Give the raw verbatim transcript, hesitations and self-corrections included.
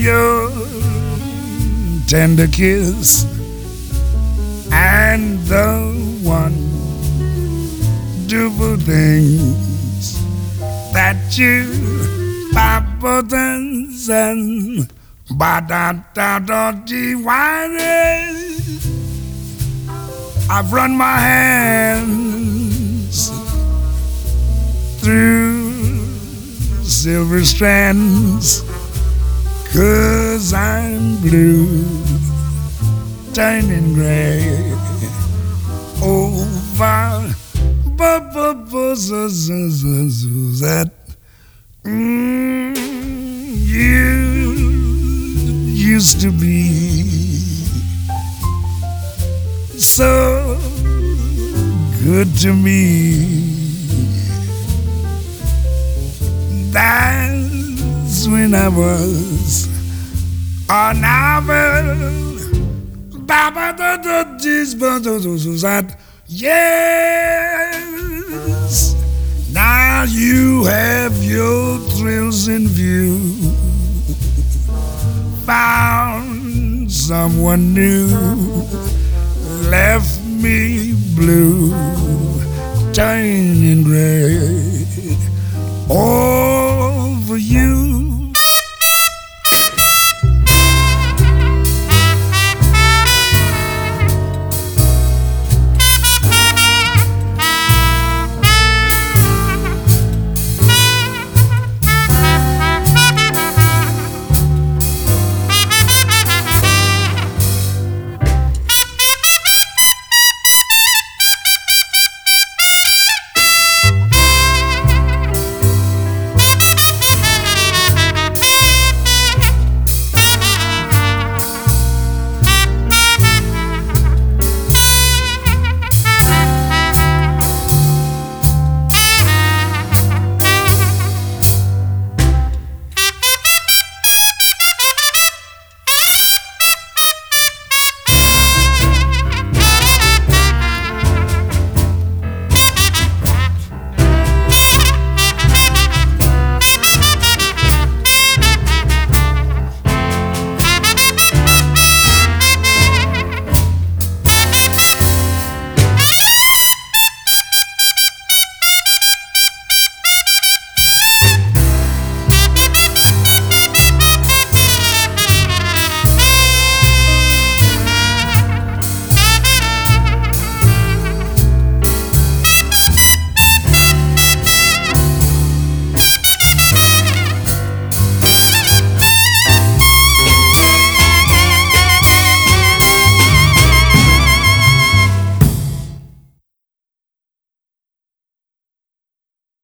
your tender kiss and the wonderful things that you papa and ba da da da dee I've run my hands through silver strands, 'cause I'm blue, turning gray over that mm, you used to be so good to me. That's when I was a novel. Baba da da dis that yes. Now you have your thrills in view. Found someone new, left me blue, turning gray. Oh,